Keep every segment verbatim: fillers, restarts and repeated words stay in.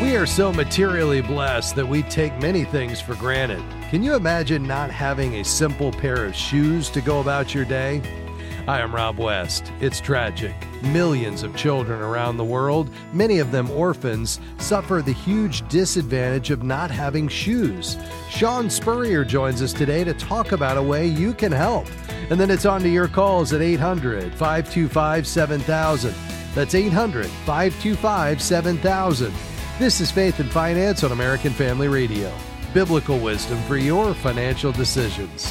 We are so materially blessed that we take many things for granted. Can you imagine not having a simple pair of shoes to go about your day? Hi, I'm Rob West. It's tragic. Millions of children around the world, many of them orphans, suffer the huge disadvantage of not having shoes. Sean Spurrier joins us today to talk about a way you can help. And then it's on to your calls at eight hundred, five two five, seven thousand. That's eight hundred, five two five, seven thousand. This is Faith and Finance on American Family Radio. Biblical wisdom for your financial decisions.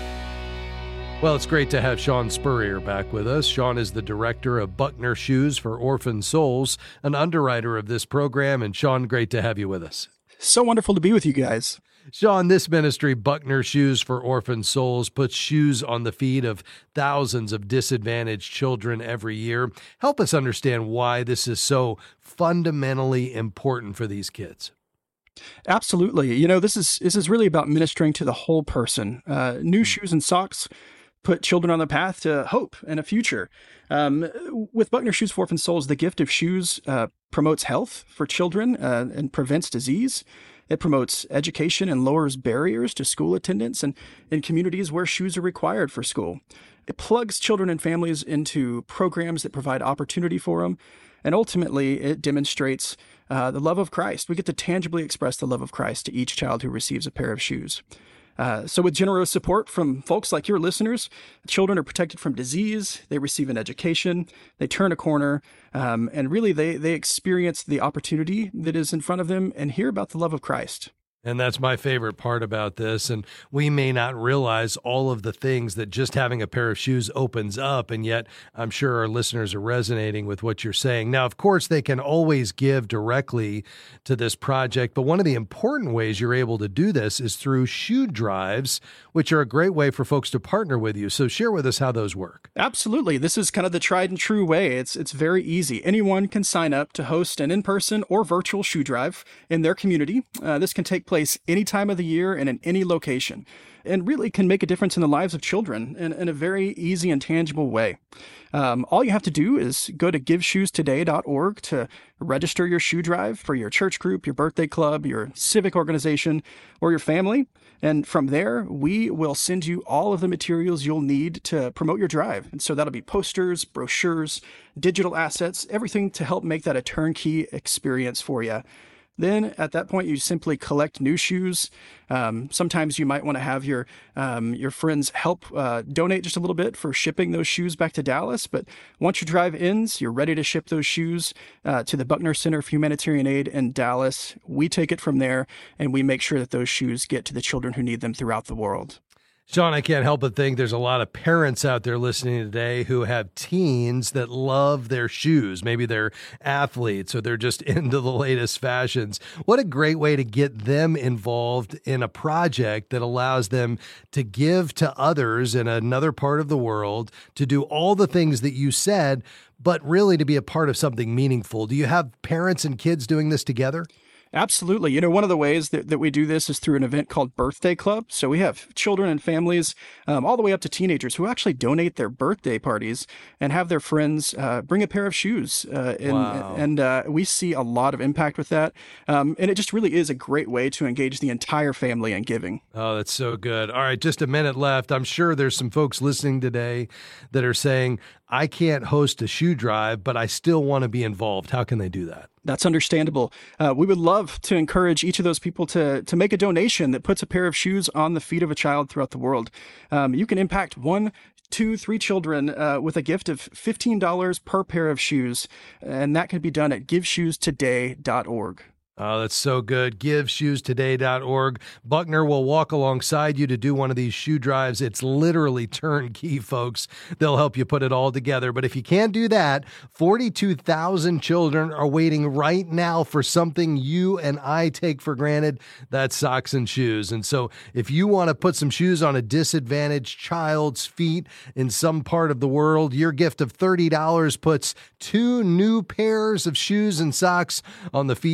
Well, it's great to have Sean Spurrier back with us. Sean is the director of Buckner Shoes for Orphan Souls, an underwriter of this program. And Sean, great to have you with us. So wonderful to be with you guys. Sean, this ministry, Buckner Shoes for Orphan Souls, puts shoes on the feet of thousands of disadvantaged children every year. Help us understand why this is so fundamentally important for these kids. Absolutely. You know, this is this is really about ministering to the whole person. Uh, new shoes and socks put children on the path to hope and a future. Um, with Buckner Shoes for Orphan Souls, the gift of shoes uh, promotes health for children uh, and prevents disease. It promotes education and lowers barriers to school attendance and in communities where shoes are required for school. It plugs children and families into programs that provide opportunity for them. And ultimately, it demonstrates uh, the love of Christ. We get to tangibly express the love of Christ to each child who receives a pair of shoes. Uh, so with generous support from folks like your listeners, children are protected from disease, they receive an education, they turn a corner, um, and really they, they experience the opportunity that is in front of them and hear about the love of Christ. And that's my favorite part about this. And we may not realize all of the things that just having a pair of shoes opens up. And yet I'm sure our listeners are resonating with what you're saying. Now, of course, they can always give directly to this project. But one of the important ways you're able to do this is through shoe drives, which are a great way for folks to partner with you. So share with us how those work. Absolutely. This is kind of the tried and true way. It's, it's very easy. Anyone can sign up to host an in-person or virtual shoe drive in their community. Uh, this can take place place any time of the year and in any location, and really can make a difference in the lives of children in, in a very easy and tangible way. Um, all you have to do is go to give shoes today dot org to register your shoe drive for your church group, your birthday club, your civic organization, or your family. And from there, we will send you all of the materials you'll need to promote your drive. And so that'll be posters, brochures, digital assets, everything to help make that a turnkey experience for you. Then at that point, you simply collect new shoes. Um, sometimes you might want to have your um, your friends help uh, donate just a little bit for shipping those shoes back to Dallas. But once your drive ends, you're ready to ship those shoes uh, to the Buckner Center for Humanitarian Aid in Dallas. We take it from there, and we make sure that those shoes get to the children who need them throughout the world. Sean, I can't help but think there's a lot of parents out there listening today who have teens that love their shoes. Maybe they're athletes or they're just into the latest fashions. What a great way to get them involved in a project that allows them to give to others in another part of the world, to do all the things that you said, but really to be a part of something meaningful. Do you have parents and kids doing this together? Absolutely. You know, one of the ways that, that we do this is through an event called Birthday Club. So we have children and families um, all the way up to teenagers who actually donate their birthday parties and have their friends uh, bring a pair of shoes. Uh, and wow. and uh, we see a lot of impact with that. Um, and it just really is a great way to engage the entire family in giving. Oh, that's so good. All right, just a minute left. I'm sure there's some folks listening today that are saying, I can't host a shoe drive, but I still want to be involved. How can they do that? That's understandable. Uh, we would love to encourage each of those people to to make a donation that puts a pair of shoes on the feet of a child throughout the world. Um, you can impact one, two, three children uh, with a gift of fifteen dollars per pair of shoes, and that can be done at give shoes today dot org. Oh, that's so good. give shoes today dot org. Buckner will walk alongside you to do one of these shoe drives. It's literally turnkey, folks. They'll help you put it all together. But if you can't do that, forty-two thousand children are waiting right now for something you and I take for granted. That's socks and shoes. And so if you want to put some shoes on a disadvantaged child's feet in some part of the world, your gift of thirty dollars puts two new pairs of shoes and socks on the feet of a precious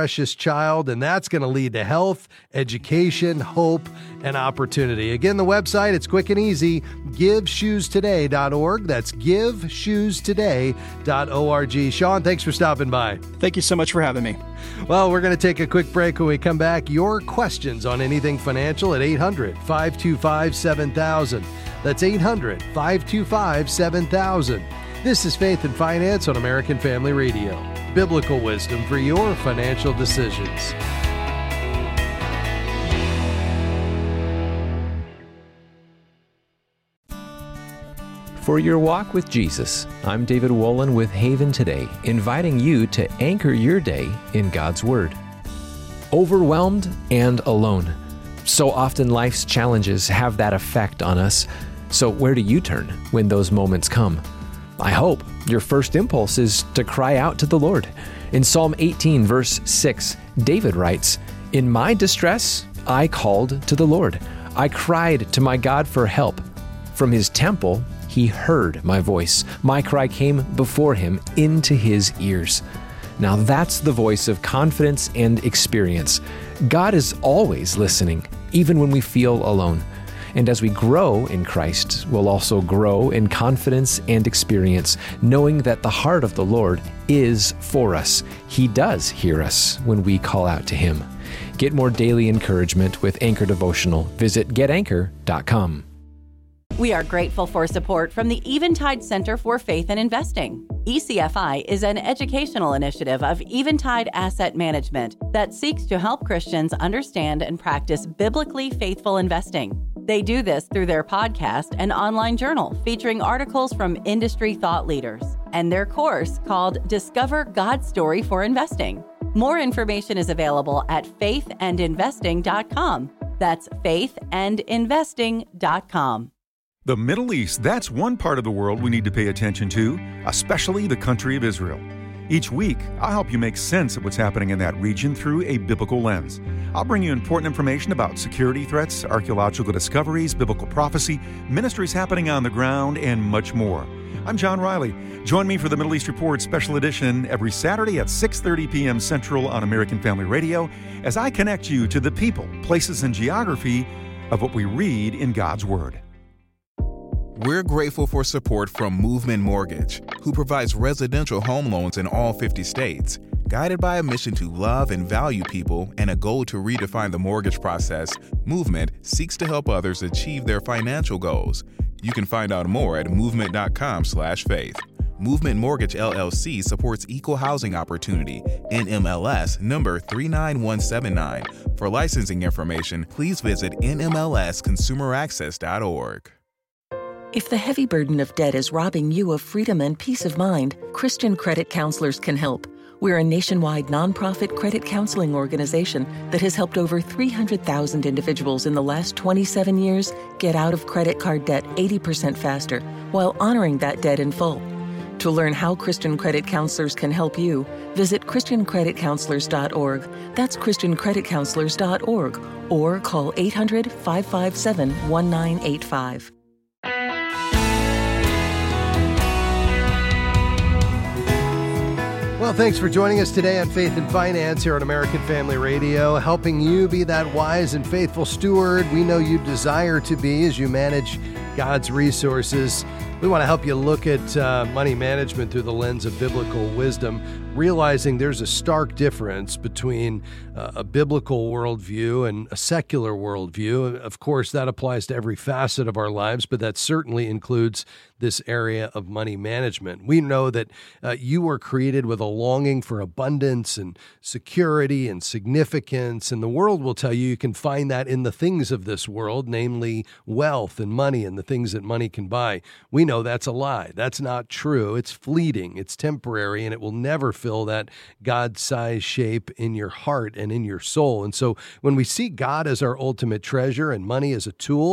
precious child, and that's going to lead to health, education, hope, and opportunity. Again, the website, it's quick and easy, give shoes today dot org. That's give shoes today dot org. Sean, thanks for stopping by. Thank you so much for having me. Well, we're going to take a quick break. When we come back, your questions on anything financial at eight hundred, five two five, seven thousand. That's eight hundred, five two five, seven thousand. This is Faith and Finance on American Family Radio. Biblical wisdom for your financial decisions. For your walk with Jesus, I'm David Wolin with Haven Today, inviting you to anchor your day in God's Word. Overwhelmed and alone. So often life's challenges have that effect on us. So where do you turn when those moments come? I hope your first impulse is to cry out to the Lord. In Psalm eighteen, verse six, David writes, "In my distress, I called to the Lord. I cried to my God for help. From his temple, he heard my voice. My cry came before him into his ears." Now that's the voice of confidence and experience. God is always listening, even when we feel alone. And as we grow in Christ, we'll also grow in confidence and experience, knowing that the heart of the Lord is for us. He does hear us when we call out to him. Get more daily encouragement with Anchor Devotional. Visit get anchor dot com. We are grateful for support from the Eventide Center for Faith and Investing. E C F I is an educational initiative of Eventide Asset Management that seeks to help Christians understand and practice biblically faithful investing. They do this through their podcast and online journal featuring articles from industry thought leaders and their course called Discover God's Story for Investing. More information is available at faith and investing dot com. That's faith and investing dot com. The Middle East, that's one part of the world we need to pay attention to, especially the country of Israel. Each week, I'll help you make sense of what's happening in that region through a biblical lens. I'll bring you important information about security threats, archaeological discoveries, biblical prophecy, ministries happening on the ground, and much more. I'm John Riley. Join me for the Middle East Report Special Edition every Saturday at six thirty p.m. Central on American Family Radio as I connect you to the people, places, and geography of what we read in God's Word. We're grateful for support from Movement Mortgage, who provides residential home loans in all fifty states. Guided by a mission to love and value people and a goal to redefine the mortgage process, Movement seeks to help others achieve their financial goals. You can find out more at movement dot com slash faith. Movement Mortgage L L C supports equal housing opportunity, N M L S number three nine one seven nine. For licensing information, please visit N M L S consumer access dot org. If the heavy burden of debt is robbing you of freedom and peace of mind, Christian Credit Counselors can help. We're a nationwide nonprofit credit counseling organization that has helped over three hundred thousand individuals in the last twenty-seven years get out of credit card debt eighty percent faster while honoring that debt in full. To learn how Christian Credit Counselors can help you, visit christian credit counselors dot org. That's christian credit counselors dot org or call eight hundred, five five seven, one nine eight five. Well, thanks for joining us today on Faith and Finance here on American Family Radio, helping you be that wise and faithful steward we know you desire to be as you manage God's resources. We want to help you look at uh, money management through the lens of biblical wisdom, realizing there's a stark difference between uh, a biblical worldview and a secular worldview. Of course, that applies to every facet of our lives, but that certainly includes this area of money management. We know that uh, you were created with a longing for abundance and security and significance, and the world will tell you you can find that in the things of this world, namely wealth and money and the things that money can buy. We know that's a lie. That's not true. It's fleeting, it's temporary, and it will never fill that God-sized shape in your heart and in your soul. And so when we see God as our ultimate treasure and money as a tool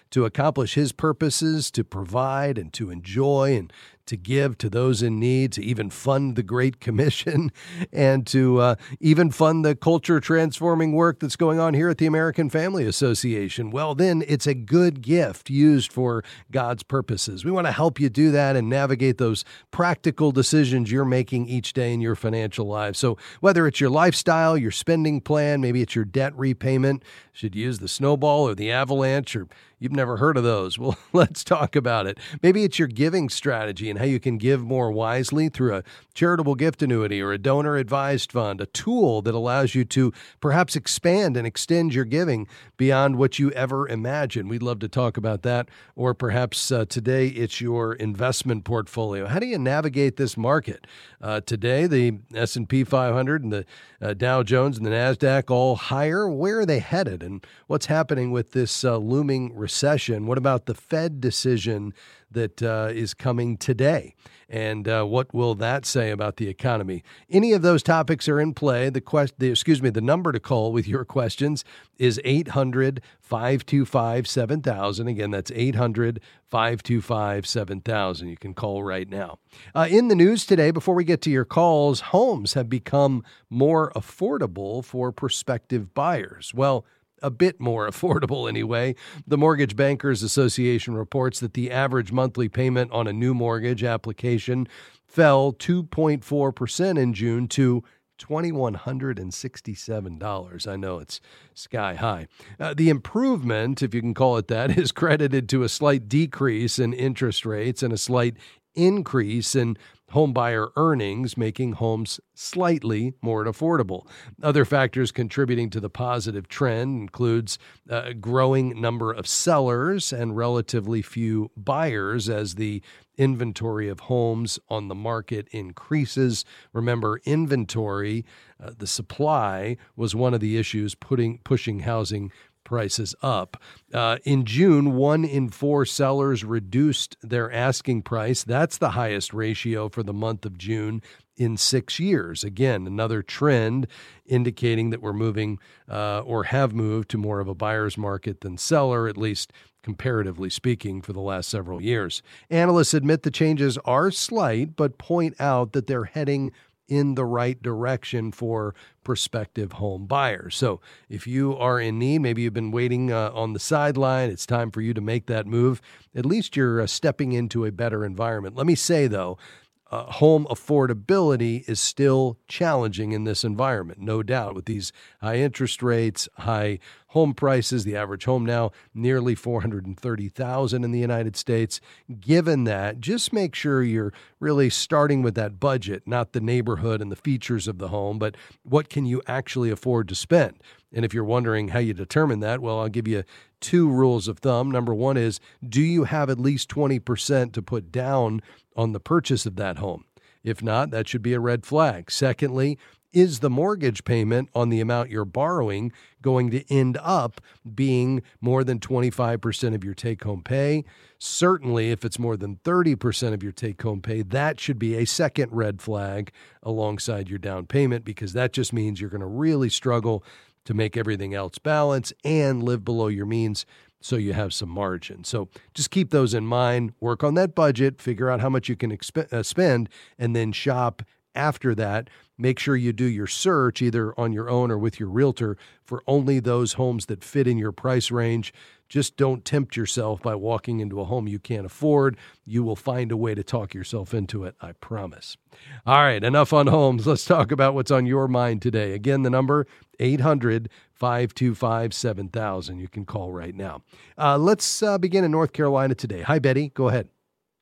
to accomplish his purposes, to provide and to enjoy and to give to those in need, to even fund the Great Commission, and to uh, even fund the culture transforming work that's going on here at the American Family Association, well, then it's a good gift used for God's purposes. We want to help you do that and navigate those practical decisions you're making each day in your financial lives. So whether it's your lifestyle, your spending plan, maybe it's your debt repayment, should you use the snowball or the avalanche, or you've never heard of those. Well, let's talk about it. Maybe it's your giving strategy and how you can give more wisely through a charitable gift annuity or a donor-advised fund, a tool that allows you to perhaps expand and extend your giving beyond what you ever imagined. We'd love to talk about that. Or perhaps uh, today it's your investment portfolio. How do you navigate this market? Uh, today, the S and P five hundred and the uh, Dow Jones and the NASDAQ all higher. Where are they headed? And what's happening with this uh, looming recession? What about the Fed decision that uh, is coming today? And uh, what will that say about the economy? Any of those topics are in play. The quest, the, excuse me, the number to call with your questions is eight hundred, five two five, seven thousand. Again, that's eight hundred, five two five, seven thousand. You can call right now. Uh, in the news today, before we get to your calls, homes have become more affordable for prospective buyers. Well, a bit more affordable anyway. The Mortgage Bankers Association reports that the average monthly payment on a new mortgage application fell two point four percent in June to two thousand one hundred sixty-seven dollars. I know it's sky high. Uh, the improvement, if you can call it that, is credited to a slight decrease in interest rates and a slight increase in homebuyer earnings, making homes slightly more affordable. Other factors contributing to the positive trend includes a growing number of sellers and relatively few buyers as the inventory of homes on the market increases. Remember, inventory, uh, the supply, was one of the issues putting pushing housing prices up. Uh, in June, one in four sellers reduced their asking price. That's the highest ratio for the month of June in six years. Again, another trend indicating that we're moving uh, or have moved to more of a buyer's market than seller, at least comparatively speaking, for the last several years. Analysts admit the changes are slight, but point out that they're heading in the right direction for prospective home buyers. So if you are in need, maybe you've been waiting uh, on the sideline, it's time for you to make that move. At least you're uh, stepping into a better environment. Let me say, though, Uh, home affordability is still challenging in this environment, no doubt, with these high interest rates, high home prices, the average home now nearly four hundred thirty thousand dollars in the United States. Given that, just make sure you're really starting with that budget, not the neighborhood and the features of the home, but what can you actually afford to spend? And if you're wondering how you determine that, well, I'll give you two rules of thumb. Number one is, do you have at least twenty percent to put down on the purchase of that home? If not, that should be a red flag. Secondly, is the mortgage payment on the amount you're borrowing going to end up being more than twenty-five percent of your take-home pay? Certainly, if it's more than thirty percent of your take-home pay, that should be a second red flag alongside your down payment, because that just means you're going to really struggle to make everything else balance and live below your means so you have some margin. So just keep those in mind, work on that budget, figure out how much you can exp- uh, spend, and then shop after that. Make sure you do your search either on your own or with your realtor for only those homes that fit in your price range. Just don't tempt yourself by walking into a home you can't afford. You will find a way to talk yourself into it, I promise. All right, enough on homes. Let's talk about what's on your mind today. Again, the number, eight hundred, five two five, seven thousand. You can call right now. Uh, let's uh, begin in North Carolina today. Hi, Betty. Go ahead.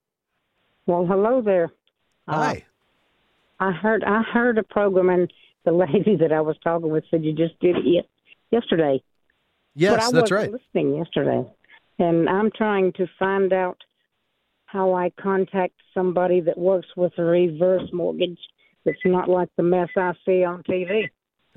Well, hello there. Hi. Uh, I heard I heard a program, and the lady that I was talking with said you just did it yesterday. Yes, but I that's wasn't right. listening yesterday, and I'm trying to find out how I contact somebody that works with a reverse mortgage. It's not like the mess I see on T V.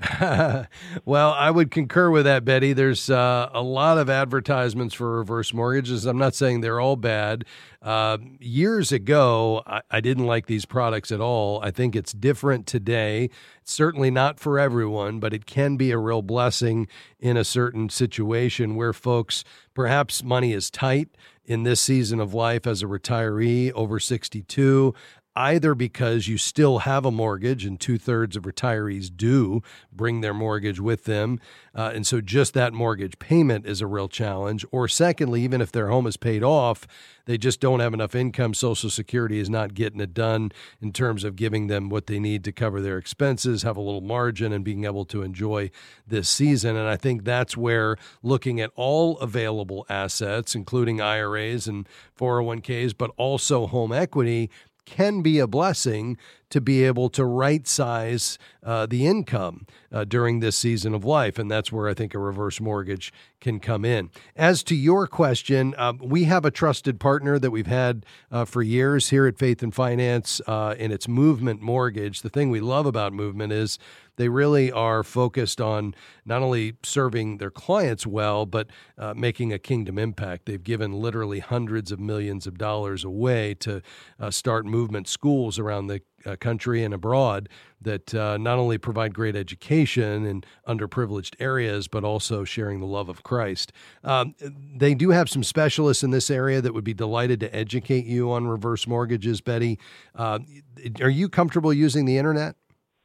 Well, I would concur with that, Betty. There's uh, a lot of advertisements for reverse mortgages. I'm not saying they're all bad. Uh, years ago, I, I didn't like these products at all. I think it's different today. It's certainly not for everyone, but it can be a real blessing in a certain situation where folks, perhaps money is tight in this season of life as a retiree over sixty-two, either because you still have a mortgage, and two-thirds of retirees do bring their mortgage with them, uh, and so just that mortgage payment is a real challenge. Or secondly, even if their home is paid off, they just don't have enough income. Social Security is not getting it done in terms of giving them what they need to cover their expenses, have a little margin, and being able to enjoy this season. And I think that's where looking at all available assets, including I R As and four oh one k's, but also home equity, can be a blessing to be able to right-size uh, the income uh, during this season of life. And that's where I think a reverse mortgage can come in. As to your question, uh, we have a trusted partner that we've had uh, for years here at Faith and Finance, uh, and it's Movement Mortgage. The thing we love about Movement is they really are focused on not only serving their clients well, but uh, making a kingdom impact. They've given literally hundreds of millions of dollars away to uh, start movement schools around the uh, country and abroad that uh, not only provide great education in underprivileged areas, but also sharing the love of Christ. Um, they do have some specialists in this area that would be delighted to educate you on reverse mortgages, Betty. Uh, are you comfortable using the internet?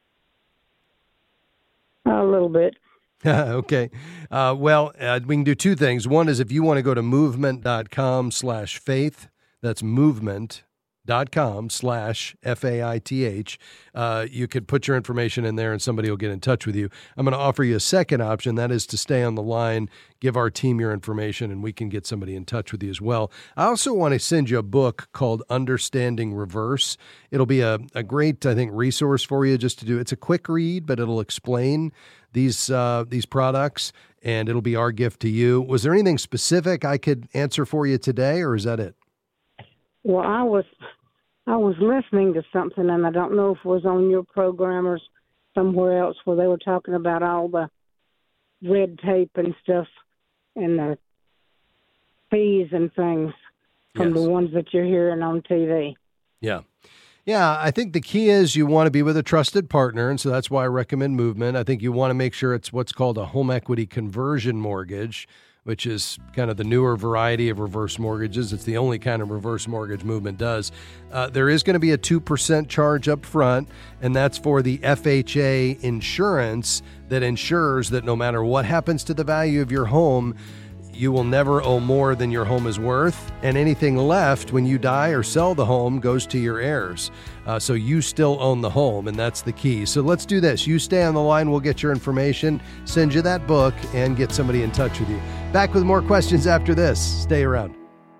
A little bit. Okay. Uh, well, uh, we can do two things. One is if you want to go to movement.com slash faith, that's movement.com slash F A I T H. Uh, you could put your information in there and somebody will get in touch with you. I'm going to offer you a second option. That is to stay on the line, give our team your information, and we can get somebody in touch with you as well. I also want to send you a book called Understanding Reverse. It'll be a, a great, I think, resource for you just to do. It's a quick read, but it'll explain these uh, these products, and it'll be our gift to you. Was there anything specific I could answer for you today, or is that it? Well, I was I was listening to something, and I don't know if it was on your program or somewhere else, where they were talking about all the red tape and stuff and the fees and things from Yes. the ones that you're hearing on T V. Yeah. Yeah, I think the key is you want to be with a trusted partner, and so that's why I recommend Movement. I think you want to make sure it's what's called a home equity conversion mortgage, which is kind of the newer variety of reverse mortgages. It's the only kind of reverse mortgage Movement does. Uh, there is going to be a two percent charge up front, and that's for the F H A insurance that ensures that no matter what happens to the value of your home, you will never owe more than your home is worth, and anything left when you die or sell the home goes to your heirs. Uh, so you still own the home, and that's the key. So let's do this. You stay on the line. We'll get your information, send you that book, and get somebody in touch with you. Back with more questions after this. Stay around.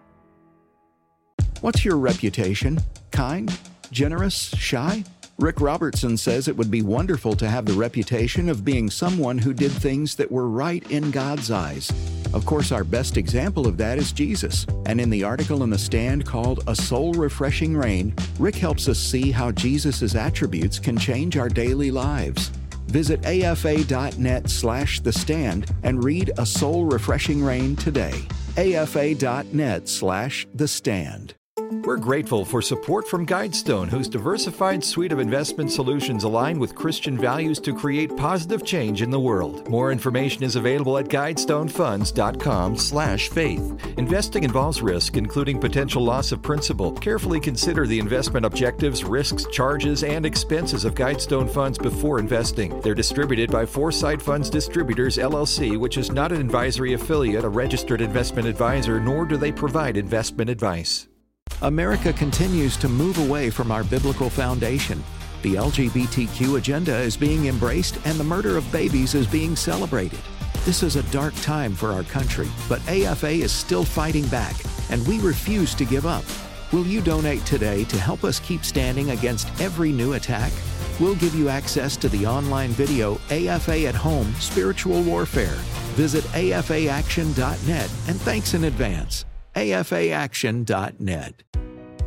What's your reputation? Kind? Generous? Shy? Rick Robertson says it would be wonderful to have the reputation of being someone who did things that were right in God's eyes. Of course, our best example of that is Jesus. And in the article in The Stand called A Soul Refreshing Rain, Rick helps us see how Jesus' attributes can change our daily lives. Visit afa.net slash The Stand and read A Soul Refreshing Rain today. afa.net slash The Stand. We're grateful for support from Guidestone, whose diversified suite of investment solutions align with Christian values to create positive change in the world. More information is available at guidestonefunds.com slash faith. Investing involves risk, including potential loss of principal. Carefully consider the investment objectives, risks, charges, and expenses of Guidestone Funds before investing. They're distributed by Foresight Funds Distributors, L L C, which is not an advisory affiliate, a registered investment advisor, nor do they provide investment advice. America continues to move away from our biblical foundation. The L G B T Q agenda is being embraced and the murder of babies is being celebrated. This is a dark time for our country, but A F A is still fighting back, and we refuse to give up. Will you donate today to help us keep standing against every new attack? We'll give you access to the online video A F A at Home Spiritual Warfare. Visit A F A action dot net, and thanks in advance. A F A action dot net.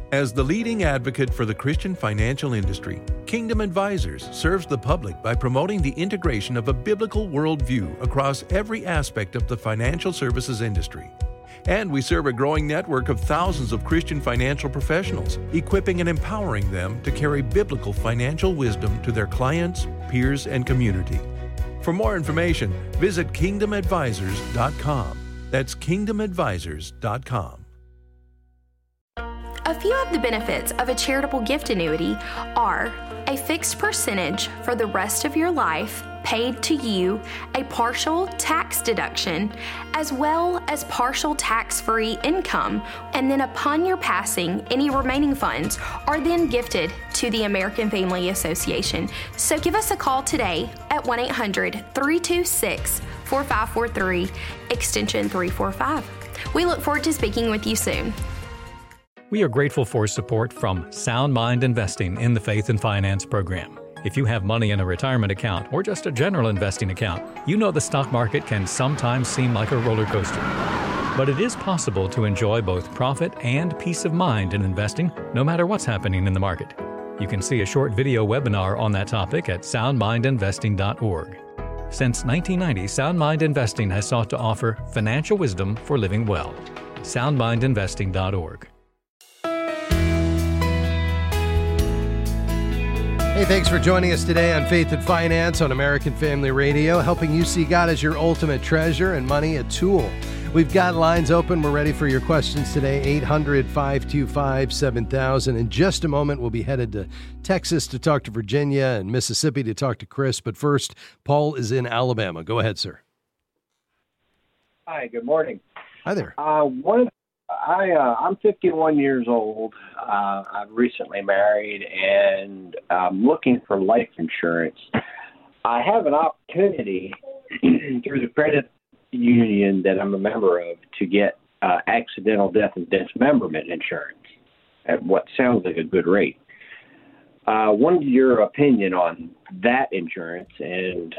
As the leading advocate for the Christian financial industry, Kingdom Advisors serves the public by promoting the integration of a biblical worldview across every aspect of the financial services industry. And we serve a growing network of thousands of Christian financial professionals, equipping and empowering them to carry biblical financial wisdom to their clients, peers, and community. For more information, visit kingdom advisors dot com. That's kingdom advisors dot com. A few of the benefits of a charitable gift annuity are a fixed percentage for the rest of your life paid to you, a partial tax deduction, as well as partial tax-free income, and then upon your passing, any remaining funds are then gifted to the American Family Association. So give us a call today at one eight hundred, three two six, four five four three, extension three four five. We look forward to speaking with you soon. We are grateful for support from Sound Mind Investing in the Faith and Finance program. If you have money in a retirement account or just a general investing account, you know the stock market can sometimes seem like a roller coaster. But it is possible to enjoy both profit and peace of mind in investing, no matter what's happening in the market. You can see a short video webinar on that topic at sound mind investing dot org. Since nineteen ninety, Sound Mind Investing has sought to offer financial wisdom for living well. sound mind investing dot org. Hey, thanks for joining us today on Faith and Finance on American Family Radio, helping you see God as your ultimate treasure and money a tool. We've got lines open. We're ready for your questions today, eight hundred, five two five, seven thousand. In just a moment, we'll be headed to Texas to talk to Virginia and Mississippi to talk to Chris. But first, Paul is in Alabama. Go ahead, sir. Hi, good morning. Hi there. Uh, one, I, uh, I'm fifty-one years old. Uh, I'm recently married, and I'm looking for life insurance. I have an opportunity through the credit union that I'm a member of to get uh, accidental death and dismemberment insurance at what sounds like a good rate. I uh, wanted your opinion on that insurance, and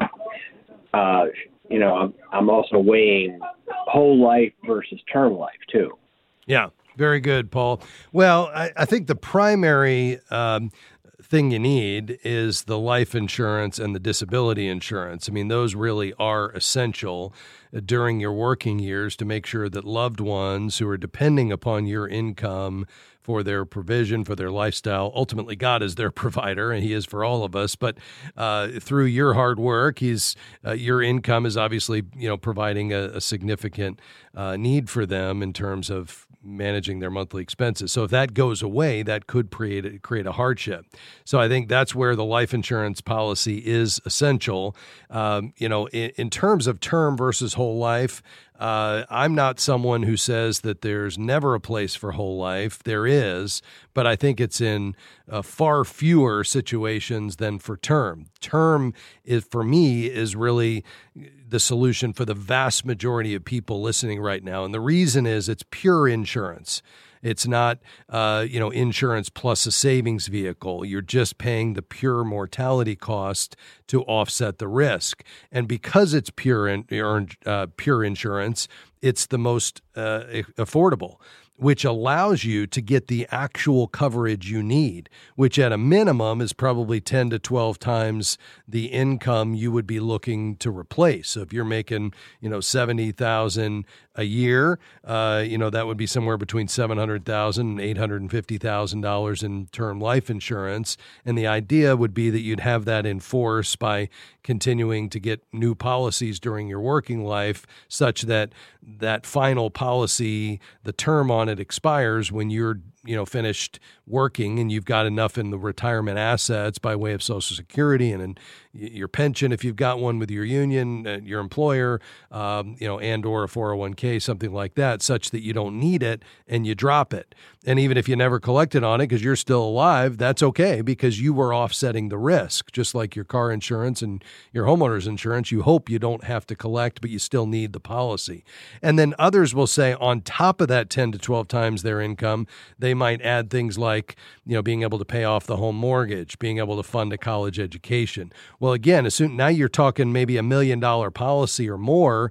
uh, you know, I'm, I'm also weighing whole life versus term life too. Yeah, very good, Paul. Well, I, I think the primary um, thing you need is the life insurance and the disability insurance. I mean, those really are essential during your working years to make sure that loved ones who are depending upon your income for their provision, for their lifestyle. Ultimately, God is their provider, and He is for all of us. But uh, through your hard work, He's uh, your income is obviously, you know, providing a, a significant uh, need for them in terms of managing their monthly expenses. So if that goes away, that could create a, create a hardship. So I think that's where the life insurance policy is essential. Um, you know, in, in terms of term versus whole life, Uh, I'm not someone who says that there's never a place for whole life. There is, but I think it's in uh, far fewer situations than for term. Term, is, for me, is really the solution for the vast majority of people listening right now. And the reason is it's pure insurance. It's not, uh, you know, insurance plus a savings vehicle. You're just paying the pure mortality cost to offset the risk. And because it's pure in, uh, pure insurance, it's the most uh, affordable, which allows you to get the actual coverage you need, which at a minimum is probably ten to twelve times the income you would be looking to replace. So if you're making, you know, seventy thousand dollars a year, uh, you know, that would be somewhere between seven hundred thousand dollars and eight hundred fifty thousand dollars in term life insurance. And the idea would be that you'd have that in force by continuing to get new policies during your working life, such that that final policy, the term on it expires when you're, you know, finished working and you've got enough in the retirement assets by way of Social Security and in your pension, if you've got one with your union, uh, your employer, um, you know, and or a four oh one k, something like that, such that you don't need it and you drop it. And even if you never collected on it because you're still alive, that's okay because you were offsetting the risk, just like your car insurance and your homeowner's insurance. You hope you don't have to collect, but you still need the policy. And then others will say on top of that ten to twelve times their income, they might add things like, you know, being able to pay off the home mortgage, being able to fund a college education. Well, again, as soon, now you're talking maybe a million dollar policy or more.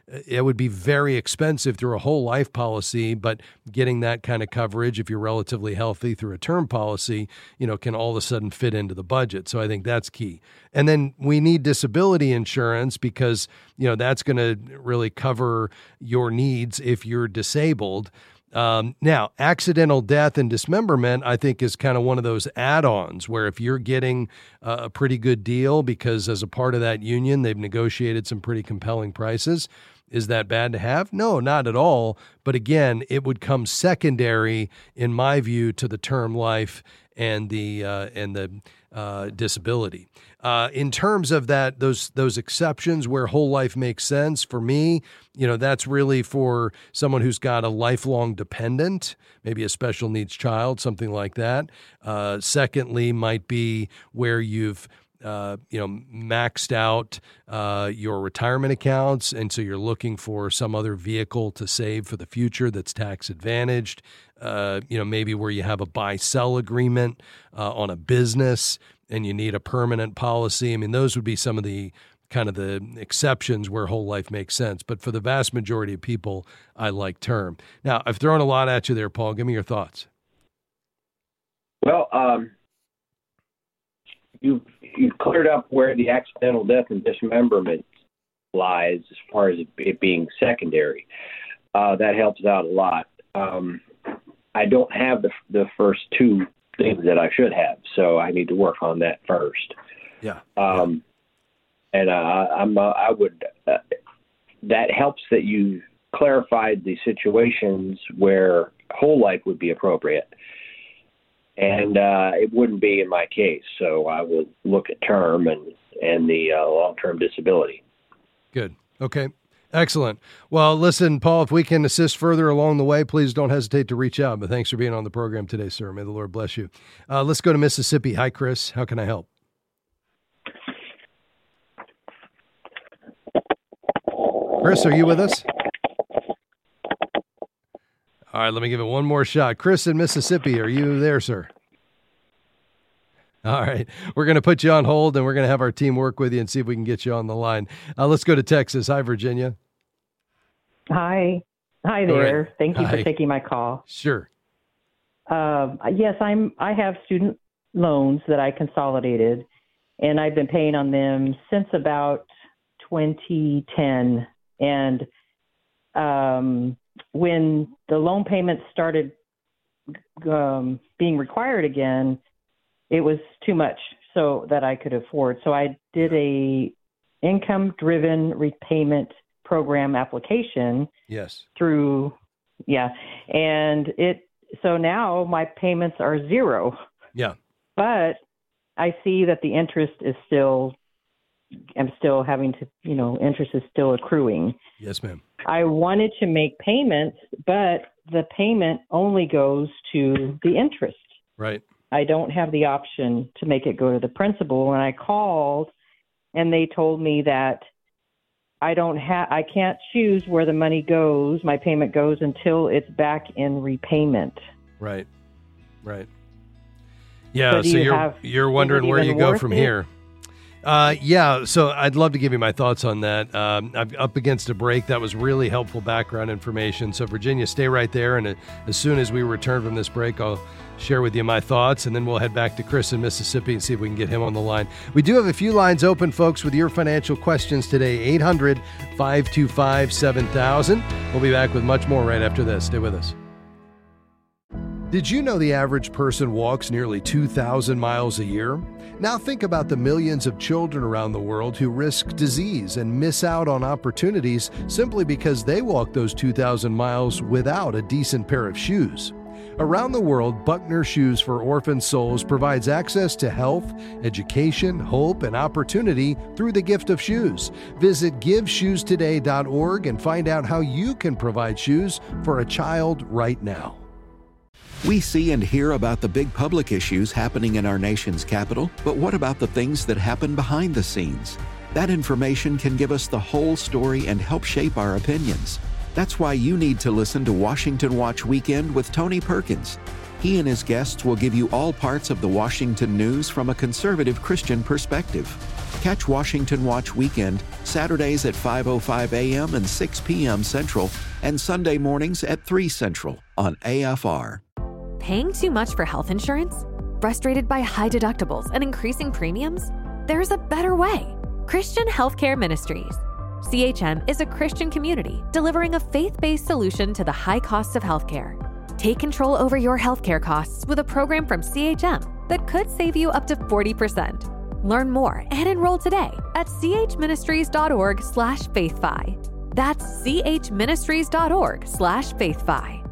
it would be very expensive through a whole life policy, but getting that kind of coverage, if you're relatively healthy through a term policy, you know, can all of a sudden fit into the budget. So I think that's key. And then we need disability insurance because, you know, that's going to really cover your needs if you're disabled. Um, now, accidental death and dismemberment, I think, is kind of one of those add-ons where if you're getting uh, a pretty good deal because as a part of that union, they've negotiated some pretty compelling prices. Is that bad to have? No, not at all. But again, it would come secondary, in my view, to the term life and the uh, and the uh, disability. Uh, in terms of that, those those exceptions where whole life makes sense for me, you know, that's really for someone who's got a lifelong dependent, maybe a special needs child, something like that. Uh, secondly, might be where you've Uh, you know, maxed out uh, your retirement accounts, and so you're looking for some other vehicle to save for the future that's tax advantaged. Uh, you know, maybe where you have a buy-sell agreement uh, on a business, and you need a permanent policy. I mean, those would be some of the kind of the exceptions where whole life makes sense. But for the vast majority of people, I like term. Now, I've thrown a lot at you there, Paul. Give me your thoughts. Well, um, you you cleared up where the accidental death and dismemberment lies as far as it being secondary. Uh, that helps out a lot. Um, I don't have the the first two things that I should have, so I need to work on that first. Yeah. Um, and uh, I'm uh, I would uh, that helps that you clarified the situations where whole life would be appropriate. And uh, it wouldn't be in my case, so I would look at term and, and the uh, long-term disability. Good. Okay. Excellent. Well, listen, Paul, if we can assist further along the way, please don't hesitate to reach out. But thanks for being on the program today, sir. May the Lord bless you. Uh, let's go to Mississippi. Hi, Chris. How can I help? Chris, are you with us? All right, let me give it one more shot. Chris in Mississippi, are you there, sir? All right, we're going to put you on hold, and we're going to have our team work with you and see if we can get you on the line. Uh, let's go to Texas. Hi, Virginia. Hi. Hi there. Right. Thank you Hi. for taking my call. Sure. Uh, yes, I'm. I have student loans that I consolidated, and I've been paying on them since about twenty ten. And um, when the loan payments started um, being required again, it was too much so that I could afford. So I did a income-driven repayment program application. Yes. Through, yeah. And it, so now my payments are zero. Yeah. But I see that the interest is still, I'm still having to, you know, interest is still accruing. Yes, ma'am. I wanted to make payments, but the payment only goes to the interest. Right. I don't have the option to make it go to the principal. And I called and they told me that I don't have, I can't choose where the money goes, my payment goes until it's back in repayment. Right. Right. Yeah. So, so you you're, have, you're wondering where you go from it? here. Uh, yeah, so I'd love to give you my thoughts on that. Um, I'm up against a break. That was really helpful background information. So, Virginia, stay right there. And uh, as soon as we return from this break, I'll share with you my thoughts. And then we'll head back to Chris in Mississippi and see if we can get him on the line. We do have a few lines open, folks, with your financial questions today. eight hundred, five two five, seven thousand. We'll be back with much more right after this. Stay with us. Did you know the average person walks nearly two thousand miles a year? Now think about the millions of children around the world who risk disease and miss out on opportunities simply because they walk those two thousand miles without a decent pair of shoes. Around the world, Buckner Shoes for Orphan Souls provides access to health, education, hope, and opportunity through the gift of shoes. Visit give shoes today dot org and find out how you can provide shoes for a child right now. We see and hear about the big public issues happening in our nation's capital, but what about the things that happen behind the scenes? That information can give us the whole story and help shape our opinions. That's why you need to listen to Washington Watch Weekend with Tony Perkins. He and his guests will give you all parts of the Washington news from a conservative Christian perspective. Catch Washington Watch Weekend Saturdays at five oh five a.m. and six p.m. Central, and Sunday mornings at three Central on A F R. Paying too much for health insurance? Frustrated by high deductibles and increasing premiums? There's a better way. Christian Healthcare Ministries. C H M is a Christian community delivering a faith-based solution to the high costs of healthcare. Take control over your healthcare costs with a program from C H M that could save you up to forty percent. Learn more and enroll today at chministries.org slash faithfi. That's chministries.org slash faithfi.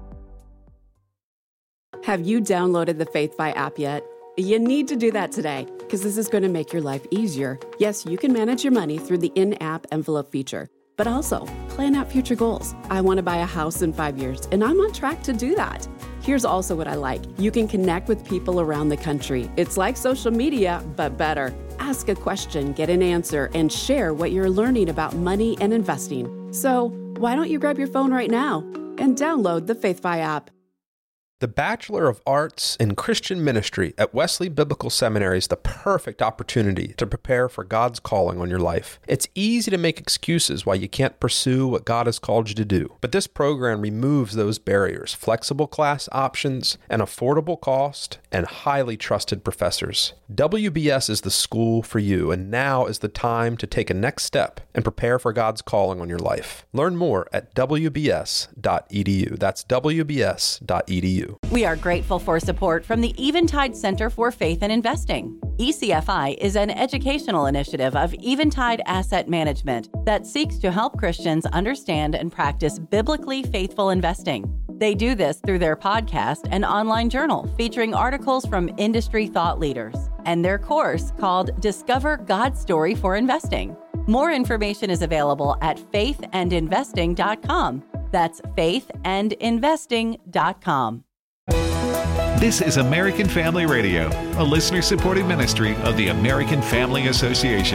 Have you downloaded the FaithFi app yet? You need to do that today, because this is going to make your life easier. Yes, you can manage your money through the in-app envelope feature, but also plan out future goals. I want to buy a house in five years, and I'm on track to do that. Here's also what I like. You can connect with people around the country. It's like social media, but better. Ask a question, get an answer, and share what you're learning about money and investing. So why don't you grab your phone right now and download the FaithFi app? The Bachelor of Arts in Christian Ministry at Wesley Biblical Seminary is the perfect opportunity to prepare for God's calling on your life. It's easy to make excuses why you can't pursue what God has called you to do, but this program removes those barriers, flexible class options, an affordable cost, and highly trusted professors. W B S is the school for you, and now is the time to take a next step and prepare for God's calling on your life. Learn more at w b s dot e d u. That's w b s dot e d u. We are grateful for support from the Eventide Center for Faith and Investing. E C F I is an educational initiative of Eventide Asset Management that seeks to help Christians understand and practice biblically faithful investing. They do this through their podcast and online journal featuring articles from industry thought leaders and their course called Discover God's Story for Investing. More information is available at faith and investing dot com. That's faith and investing dot com. This is American Family Radio, a listener-supported ministry of the American Family Association.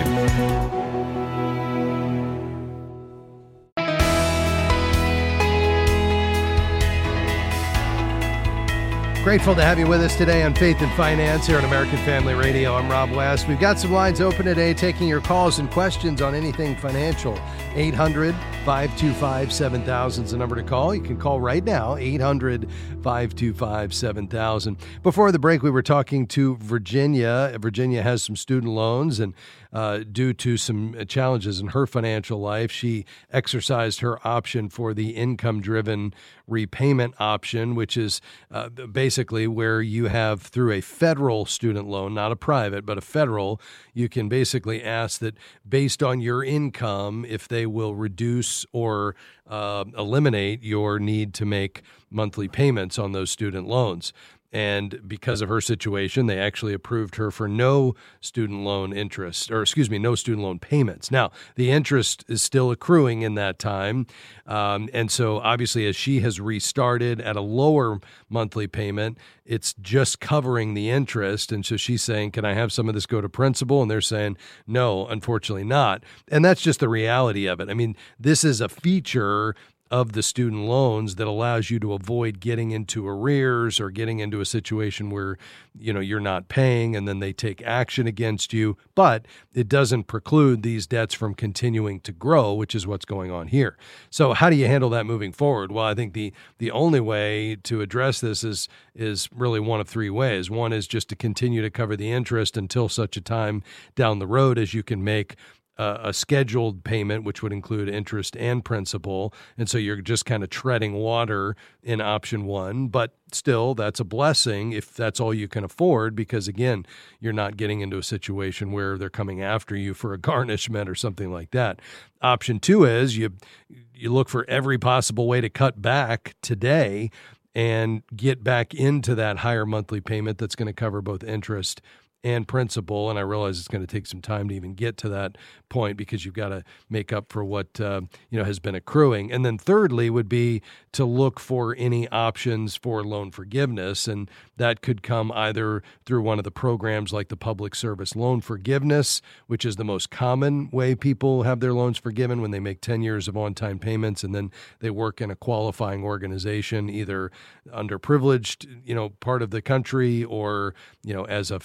Grateful to have you with us today on Faith and Finance here on American Family Radio. I'm Rob West. We've got some lines open today, taking your calls and questions on anything financial. eight hundred, five two five, seven thousand is the number to call. You can call right now, eight hundred, five two five, seven thousand. Before the break, we were talking to Virginia. Virginia has some student loans, and uh, due to some challenges in her financial life, she exercised her option for the income-driven repayment option, which is uh, basically where you have, through a federal student loan, not a private, but a federal, you can basically ask that based on your income, if they will reduce or uh, eliminate your need to make monthly payments on those student loans. And because of her situation, they actually approved her for no student loan interest, or excuse me, no student loan payments. Now, the interest is still accruing in that time. Um, and so obviously, as she has restarted at a lower monthly payment, it's just covering the interest. And so she's saying, can I have some of this go to principal? And they're saying, no, unfortunately not. And that's just the reality of it. I mean, this is a feature of the student loans that allows you to avoid getting into arrears or getting into a situation where, you know, you're not paying and then they take action against you. But it doesn't preclude these debts from continuing to grow, which is what's going on here. So how do you handle that moving forward? Well, I think the the only way to address this is is really one of three ways. One is just to continue to cover the interest until such a time down the road as you can make Uh, a scheduled payment, which would include interest and principal. And so you're just kind of treading water in option one. But still, that's a blessing if that's all you can afford, because, again, you're not getting into a situation where they're coming after you for a garnishment or something like that. Option two is you you look for every possible way to cut back today and get back into that higher monthly payment that's going to cover both interest and principal. And I realize it's going to take some time to even get to that point, because you've got to make up for what uh, you know has been accruing. And then thirdly would be to look for any options for loan forgiveness, and that could come either through one of the programs like the Public Service Loan Forgiveness, which is the most common way people have their loans forgiven, when they make ten years of on-time payments and then they work in a qualifying organization, either underprivileged, you know, part of the country, or, you know, as a federal worker.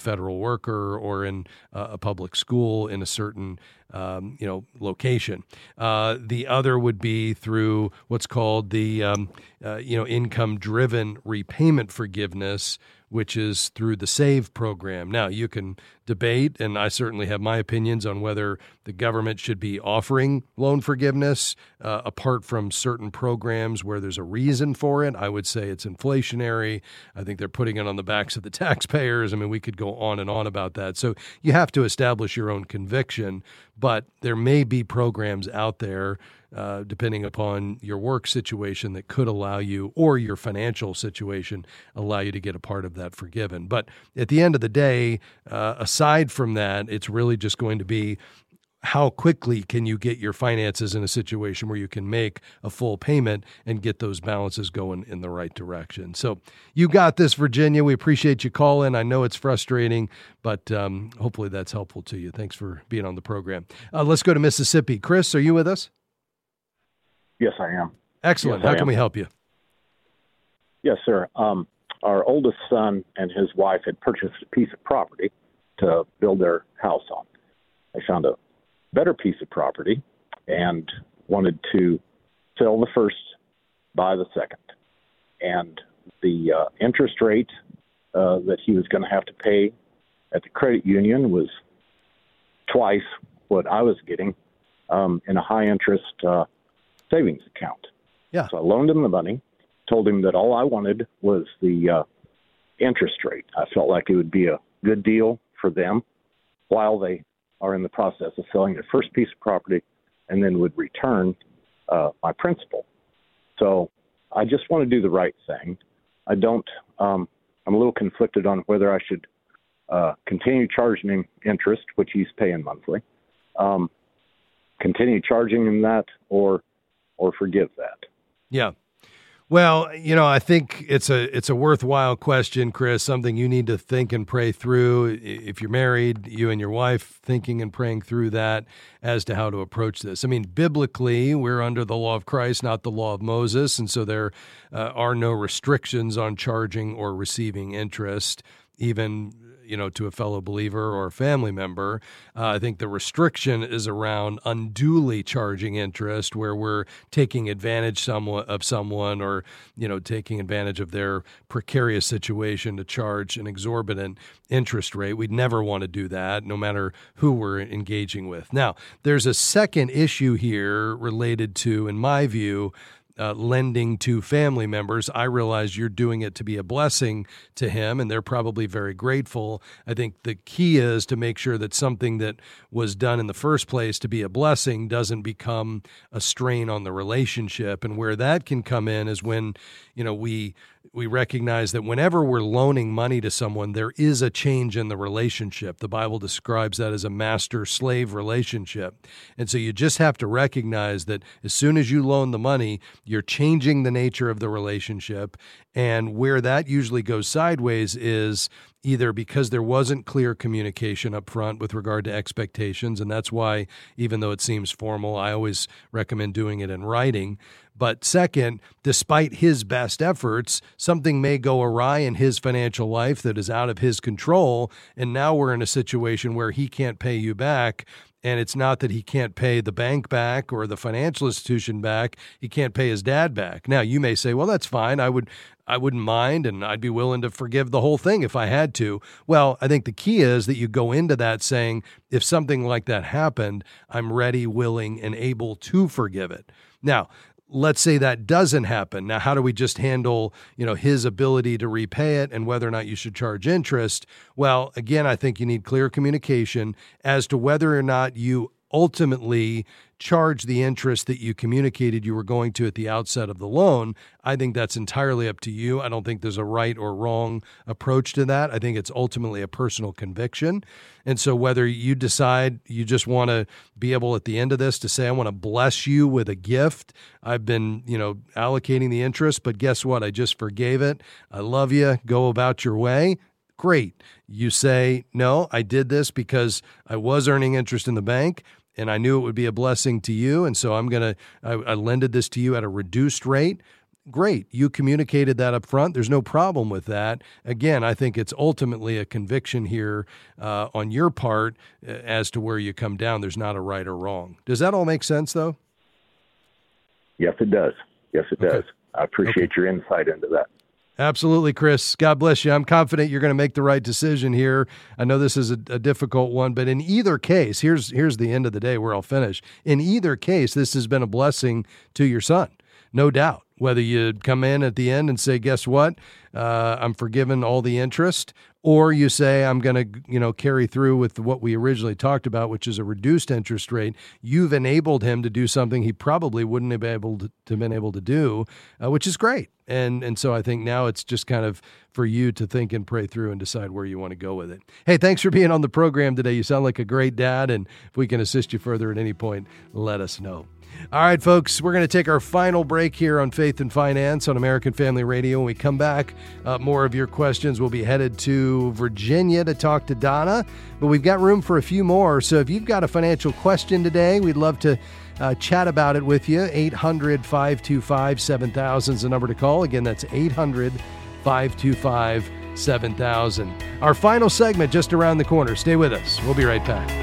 worker or in uh, a public school in a certain um, you know location. Uh, the other would be through what's called the um, uh, you know income-driven repayment forgiveness, which is through the SAVE program. Now, you can debate, and I certainly have my opinions on whether the government should be offering loan forgiveness uh, apart from certain programs where there's a reason for it. I would say it's inflationary. I think they're putting it on the backs of the taxpayers. I mean, we could go on and on about that. So you have to establish your own conviction, but there may be programs out there Uh, depending upon your work situation that could allow you, or your financial situation, allow you to get a part of that forgiven. But at the end of the day, uh, aside from that, it's really just going to be how quickly can you get your finances in a situation where you can make a full payment and get those balances going in the right direction. So you got this, Virginia. We appreciate you calling. I know it's frustrating, but um, hopefully that's helpful to you. Thanks for being on the program. Uh, let's go to Mississippi. Chris, are you with us? Yes, I am. Excellent. Yes, How can we help you? Yes, sir. Um, our oldest son and his wife had purchased a piece of property to build their house on. They found a better piece of property and wanted to sell the first, buy the second. And the uh, interest rate uh, that he was going to have to pay at the credit union was twice what I was getting um, in a high-interest uh savings account. Yeah. So I loaned him the money, told him that all I wanted was the uh, interest rate. I felt like it would be a good deal for them while they are in the process of selling their first piece of property, and then would return uh, my principal. So I just want to do the right thing. I don't, um, I'm a little conflicted on whether I should uh, continue charging him interest, which he's paying monthly, um, continue charging him that, or or forgive that. Yeah. Well, you know, I think it's a it's a worthwhile question, Chris, something you need to think and pray through. If you're married, you and your wife thinking and praying through that as to how to approach this. I mean, biblically, we're under the law of Christ, not the law of Moses, and so there uh, are no restrictions on charging or receiving interest, even you know, to a fellow believer or a family member. Uh, I think the restriction is around unduly charging interest, where we're taking advantage somewhat of someone, or, you know, taking advantage of their precarious situation to charge an exorbitant interest rate. We'd never want to do that, no matter who we're engaging with. Now, there's a second issue here related to, in my view, Uh, lending to family members. I realize you're doing it to be a blessing to him, and they're probably very grateful. I think the key is to make sure that something that was done in the first place to be a blessing doesn't become a strain on the relationship. And where that can come in is when, you know, we we recognize that whenever we're loaning money to someone, there is a change in the relationship. The Bible describes that as a master-slave relationship. And so you just have to recognize that as soon as you loan the money, you're changing the nature of the relationship. And where that usually goes sideways is either because there wasn't clear communication up front with regard to expectations, and that's why, even though it seems formal, I always recommend doing it in writing. But second, despite his best efforts, something may go awry in his financial life that is out of his control, and now we're in a situation where he can't pay you back. And it's not that he can't pay the bank back or the financial institution back. He can't pay his dad back. Now, you may say, well, that's fine. I would, I wouldn't mind, and I'd be willing to forgive the whole thing if I had to. Well, I think the key is that you go into that saying, if something like that happened, I'm ready, willing, and able to forgive it. Now, let's say that doesn't happen. Now, how do we just handle, you know, his ability to repay it and whether or not you should charge interest? Well, again, I think you need clear communication as to whether or not you ultimately charge the interest that you communicated you were going to at the outset of the loan. I think that's entirely up to you. I don't think there's a right or wrong approach to that. I think it's ultimately a personal conviction. And so whether you decide you just want to be able at the end of this to say, I want to bless you with a gift. I've been, you know, allocating the interest, but guess what? I just forgave it. I love you. Go about your way. Great. You say, no, I did this because I was earning interest in the bank, and I knew it would be a blessing to you, and so I'm going to, I, I lended this to you at a reduced rate. great. You communicated that up front. There's no problem with that. Again, I think it's ultimately a conviction here uh, on your part uh, as to where you come down. There's not a right or wrong. Does that all make sense, though? Yes, it does. Yes, it Okay. does. I appreciate Okay. your insight into that. Absolutely, Chris. God bless you. I'm confident you're going to make the right decision here. I know this is a, a difficult one, but in either case, here's here's the end of the day where I'll finish. In either case, this has been a blessing to your son, no doubt. Whether you come in at the end and say, guess what, uh, I'm forgiven all the interest, or you say, I'm going to, you know, carry through with what we originally talked about, which is a reduced interest rate. You've enabled him to do something he probably wouldn't have been able to, to been able to do, uh, which is great. And and so I think now it's just kind of for you to think and pray through and decide where you want to go with it. Hey, thanks for being on the program today. You sound like a great dad, and if we can assist you further at any point, let us know. All right, folks, we're going to take our final break here on Faith and Finance on American Family Radio. When we come back, uh, more of your questions. We'll be headed to Virginia to talk to Donna, but we've got room for a few more. So if you've got a financial question today, we'd love to uh, chat about it with you. eight hundred, five two five, seven thousand is the number to call. Again, that's eight hundred, five two five, seven thousand. Our final segment just around the corner. Stay with us. We'll be right back.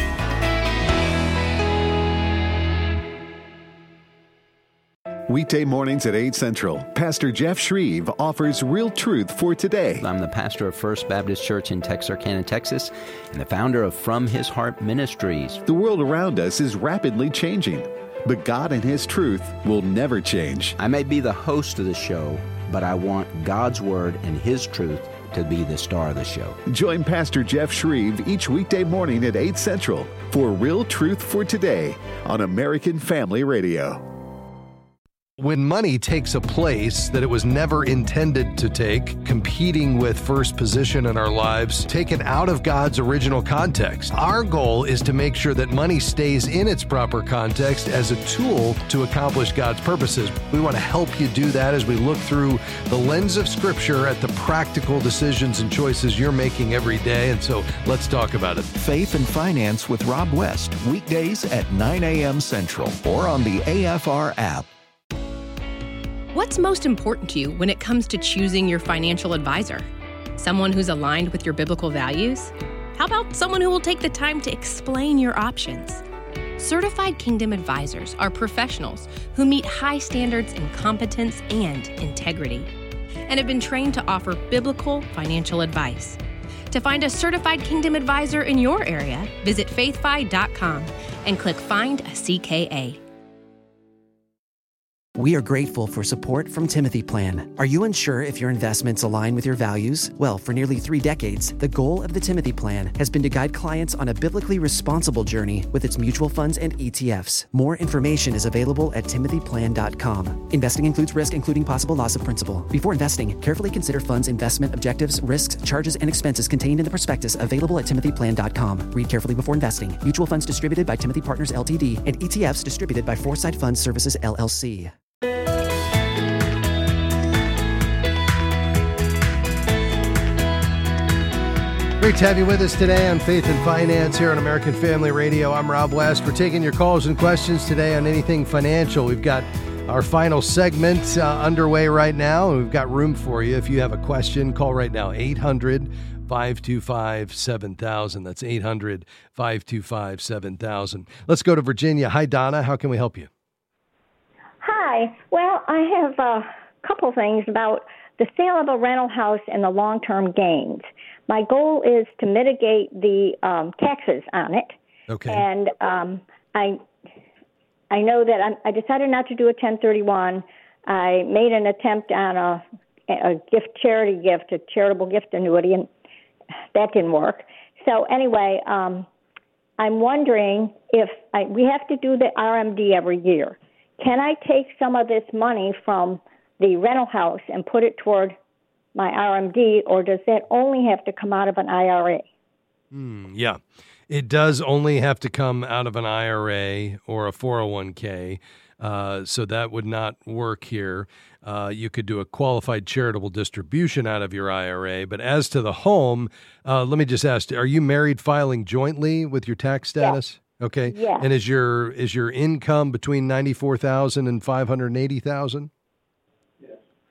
Weekday mornings at eight Central, Pastor Jeff Shreve offers real truth for today. I'm the pastor of First Baptist Church in Texarkana, Texas, and the founder of From His Heart Ministries. The world around us is rapidly changing, but God and His truth will never change. I may be the host of the show, but I want God's Word and His truth to be the star of the show. Join Pastor Jeff Shreve each weekday morning at eight Central for Real Truth for Today on American Family Radio. When money takes a place that it was never intended to take, competing with first position in our lives, taken out of God's original context, our goal is to make sure that money stays in its proper context as a tool to accomplish God's purposes. We want to help you do that as we look through the lens of Scripture at the practical decisions and choices you're making every day. And so let's talk about it. Faith and Finance with Rob West, weekdays at nine a.m. Central or on the A F R app. What's most important to you when it comes to choosing your financial advisor? Someone who's aligned with your biblical values? How about someone who will take the time to explain your options? Certified Kingdom Advisors are professionals who meet high standards in competence and integrity and have been trained to offer biblical financial advice. To find a Certified Kingdom Advisor in your area, visit faith fi dot com and click Find a C K A. We are grateful for support from Timothy Plan. Are you unsure if your investments align with your values? Well, for nearly three decades, the goal of the Timothy Plan has been to guide clients on a biblically responsible journey with its mutual funds and E T Fs. More information is available at timothy plan dot com. Investing includes risk, including possible loss of principal. Before investing, carefully consider funds' investment objectives, risks, charges, and expenses contained in the prospectus available at timothy plan dot com. Read carefully before investing. Mutual funds distributed by Timothy Partners Ltd and E T Fs distributed by Foresight Fund Services L L C. Great to have you with us today on Faith and Finance here on American Family Radio. I'm Rob West. We're taking your calls and questions today on anything financial. We've got our final segment uh, underway right now, and we've got room for you. If you have a question, call right now, eight hundred, five two five, seven thousand. That's eight hundred, five two five, seven thousand. Let's go to Virginia. Hi, Donna. How can we help you? Hi. Well, I have a couple things about the sale of a rental house and the long-term gains. My goal is to mitigate the um, taxes on it. Okay. And um, I I know that I'm, I decided not to do a ten thirty-one. I made an attempt on a, a gift, charity gift, a charitable gift annuity, and that didn't work. So anyway, um, I'm wondering if I, we have to do the R M D every year. Can I take some of this money from the rental house and put it toward my R M D, or does that only have to come out of an I R A? Mm, yeah, it does only have to come out of an I R A or a four oh one k, uh, so that would not work here. Uh, you could do a qualified charitable distribution out of your I R A, but as to the home, uh, let me just ask, are you married filing jointly with your tax status? Yeah. Okay. Yeah. And is your is your income between ninety-four thousand and five hundred eighty thousand?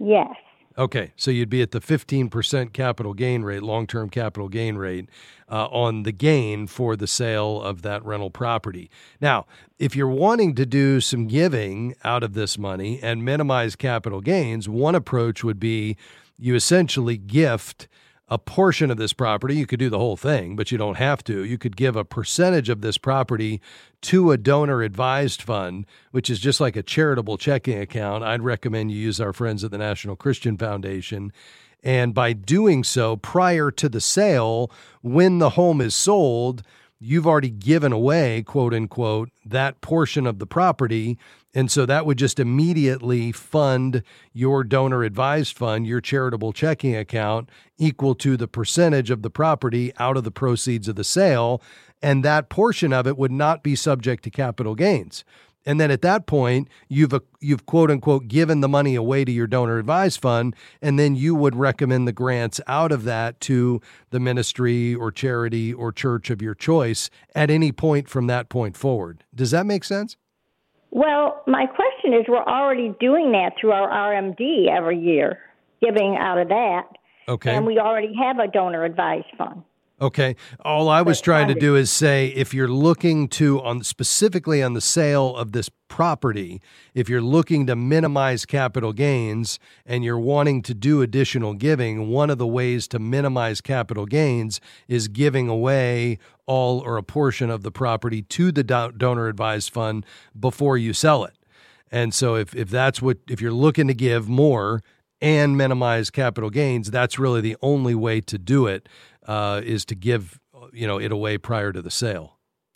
Yes. Okay, so you'd be at the fifteen percent capital gain rate, long-term capital gain rate, uh, on the gain for the sale of that rental property. Now, if you're wanting to do some giving out of this money and minimize capital gains, one approach would be you essentially gift a portion of this property. You could do the whole thing, but you don't have to. You could give a percentage of this property to a donor-advised fund, which is just like a charitable checking account. I'd recommend you use our friends at the National Christian Foundation. And by doing so, prior to the sale, when the home is sold, you've already given away, quote unquote, that portion of the property. And so that would just immediately fund your donor advised fund, your charitable checking account, equal to the percentage of the property out of the proceeds of the sale. And that portion of it would not be subject to capital gains. And then at that point, you've, you've quote unquote, given the money away to your donor advised fund. And then you would recommend the grants out of that to the ministry or charity or church of your choice at any point from that point forward. Does that make sense? Well, my question is, we're already doing that through our R M D every year, giving out of that. Okay. And we already have a donor advised fund. Okay. All I was trying to do is say, if you're looking to, on specifically on the sale of this property, if you're looking to minimize capital gains and you're wanting to do additional giving, one of the ways to minimize capital gains is giving away all or a portion of the property to the do- donor advised fund before you sell it. And so if, if that's what, if you're looking to give more and minimize capital gains, that's really the only way to do it. Uh, is to give, you know, it away prior to the sale.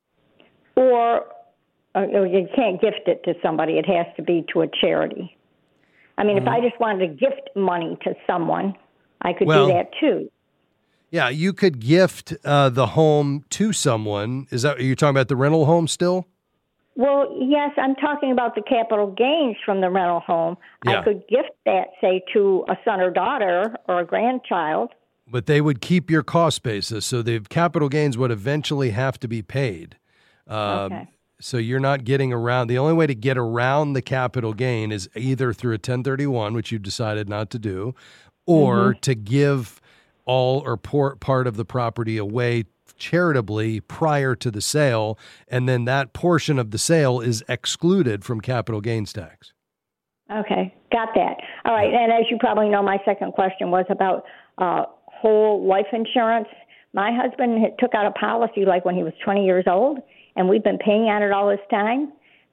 Or uh, you can't gift it to somebody. It has to be to a charity. I mean, mm-hmm. if I just wanted to gift money to someone, I could well, do that too. Yeah, you could gift uh, the home to someone. Is that, are you talking about the rental home still? Well, yes, I'm talking about the capital gains from the rental home. Yeah. I could gift that, say, to a son or daughter or a grandchild. But they would keep your cost basis, so the capital gains would eventually have to be paid. Um, okay. So you're not getting around. The only way to get around the capital gain is either through a ten thirty-one, which you've decided not to do, or mm-hmm. to give all or por- part of the property away charitably prior to the sale, and then that portion of the sale is excluded from capital gains tax. Okay, got that. All right, and as you probably know, my second question was about uh, whole life insurance. My husband had took out a policy like when he was twenty years old, and we've been paying on it all this time.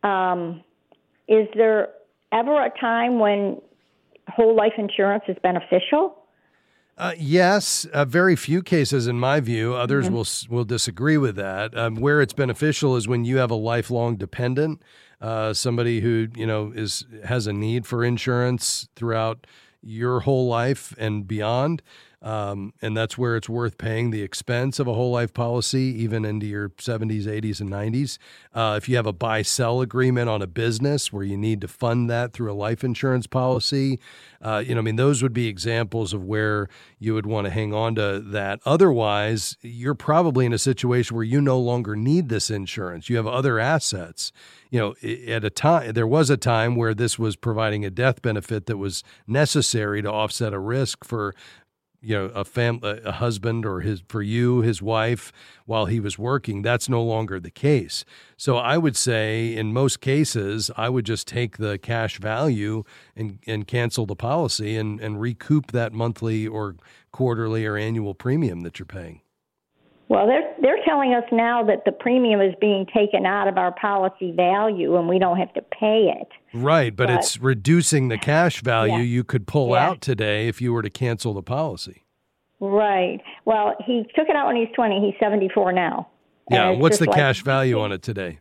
Um, is there ever a time when whole life insurance is beneficial? Uh, yes, uh, very few cases in my view. Others mm-hmm. will will disagree with that. Um, where it's beneficial is when you have a lifelong dependent, uh, somebody who you know is has a need for insurance throughout your whole life and beyond. Um, and that's where it's worth paying the expense of a whole life policy, even into your seventies, eighties, and nineties. Uh, if you have a buy-sell agreement on a business where you need to fund that through a life insurance policy, uh, you know, I mean, those would be examples of where you would want to hang on to that. Otherwise, you're probably in a situation where you no longer need this insurance. You have other assets. You know, at a time, there was a time where this was providing a death benefit that was necessary to offset a risk for you know, a fam, a husband or his, for you, his wife, while he was working. That's no longer the case. So I would say in most cases, I would just take the cash value and, and cancel the policy and, and recoup that monthly or quarterly or annual premium that you're paying. Well, they're, they're telling us now that the premium is being taken out of our policy value and we don't have to pay it. Right, but, but it's reducing the cash value yeah. you could pull yeah. out today if you were to cancel the policy. Right. Well, he took it out when he's twenty. He's seventy-four now. Yeah, what's the like, cash value on it today?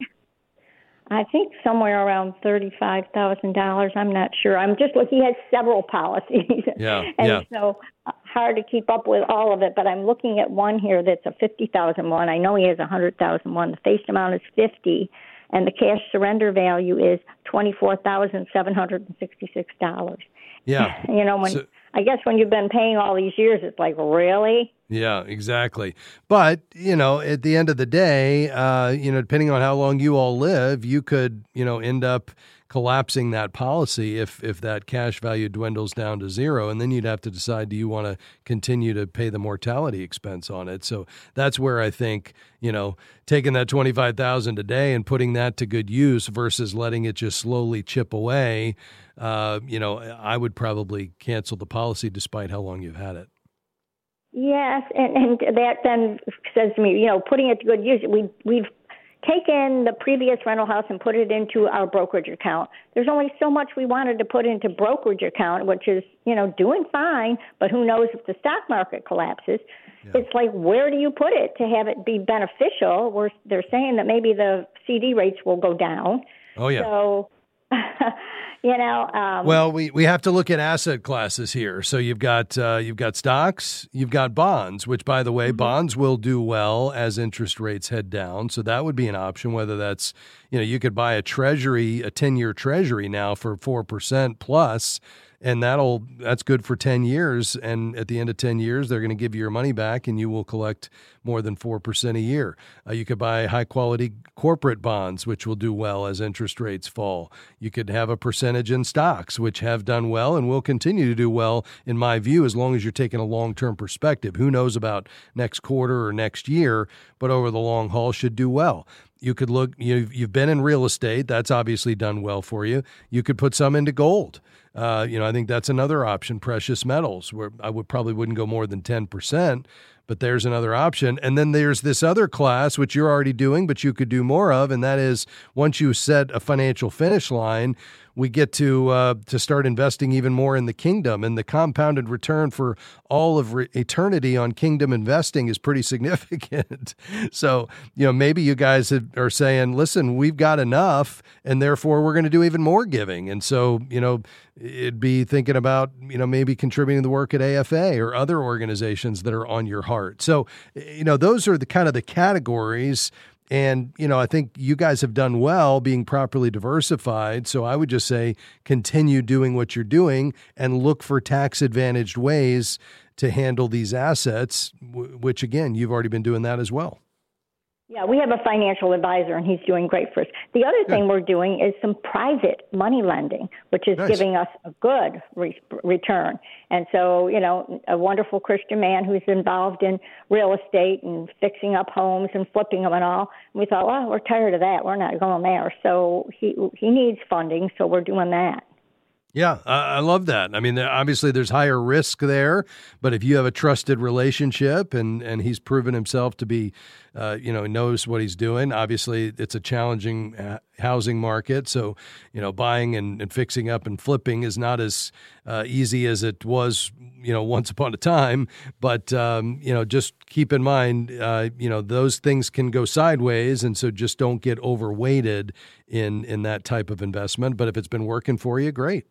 I think somewhere around thirty-five thousand dollars. I'm not sure. I'm just looking. He has several policies. Yeah, and yeah. so uh, hard to keep up with all of it, but I'm looking at one here that's a fifty thousand one. I know he has a one hundred thousand one. The face amount is fifty, and the cash surrender value is twenty-four thousand seven hundred sixty-six dollars. Yeah. You know, when so, I guess when you've been paying all these years, it's like, really? Yeah, exactly. But, you know, at the end of the day, uh, you know, depending on how long you all live, you could, you know, end up collapsing that policy if, if that cash value dwindles down to zero. And then you'd have to decide, do you want to continue to pay the mortality expense on it? So that's where I think, you know, taking that twenty-five thousand dollars a day and putting that to good use versus letting it just slowly chip away, uh, you know, I would probably cancel the policy despite how long you've had it. Yes, and, and that then says to me, you know, putting it to good use. We, we've taken the previous rental house and put it into our brokerage account. There's only so much we wanted to put into brokerage account, which is, you know, doing fine, but who knows if the stock market collapses. Yeah. It's like, where do you put it to have it be beneficial? Where they're saying that maybe the C D rates will go down. Oh, yeah. So... You know, um, well, we, we have to look at asset classes here. So you've got uh, you've got stocks, you've got bonds, which, by the way, mm-hmm. bonds will do well as interest rates head down. So that would be an option, whether that's, you know, you could buy a treasury, a ten-year treasury now for four percent plus, and that'll that's good for ten years. And at the end of ten years, they're going to give you your money back and you will collect more than four percent a year. Uh, you could buy high-quality corporate bonds, which will do well as interest rates fall. You could have a percentage in stocks, which have done well and will continue to do well, in my view, as long as you're taking a long-term perspective. Who knows about next quarter or next year, but over the long haul should do well. You could look, you've, you've been in real estate. That's obviously done well for you. You could put some into gold. Uh, you know, I think that's another option, precious metals, where I would probably wouldn't go more than ten percent, but there's another option. And then there's this other class, which you're already doing, but you could do more of, and that is once you set a financial finish line, we get to uh, to start investing even more in the kingdom. And the compounded return for all of re- eternity on kingdom investing is pretty significant. So, you know, maybe you guys have, are saying, listen, we've got enough, and therefore we're going to do even more giving. And so, you know, it'd be thinking about, you know, maybe contributing to the work at A F A or other organizations that are on your heart. So, you know, those are the kind of the categories. And, you know, I think you guys have done well being properly diversified. So I would just say continue doing what you're doing and look for tax-advantaged ways to handle these assets, which, again, you've already been doing that as well. Yeah, we have a financial advisor, and he's doing great for us. The other thing we're doing is some private money lending, which is nice. Giving us a good re- return. And so, you know, a wonderful Christian man who's involved in real estate and fixing up homes and flipping them and all. And we thought, well, we're tired of that. We're not going there. So he he needs funding, so we're doing that. Yeah, I love that. I mean, obviously there's higher risk there, but if you have a trusted relationship and, and he's proven himself to be, uh, you know, knows what he's doing, obviously it's a challenging uh, housing market. So, you know, buying and, and fixing up and flipping is not as uh, easy as it was, you know, once upon a time. But, um, you know, just keep in mind, uh, you know, those things can go sideways. And so just don't get overweighted in, in that type of investment. But if it's been working for you, great.